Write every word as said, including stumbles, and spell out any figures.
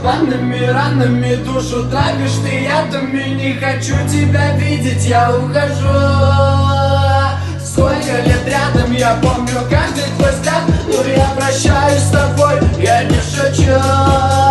раскопанными ранами душу травишь ты ядами. Не хочу тебя видеть, я ухожу. Сколько лет рядом, я помню каждый твой взгляд, но я прощаюсь с тобой, я не шучу.